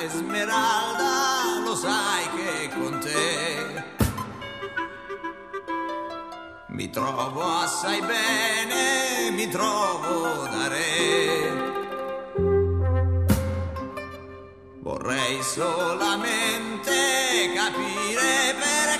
Esmeralda, lo sai che con te mi trovo assai bene, mi trovo da re. Vorrei solamente capire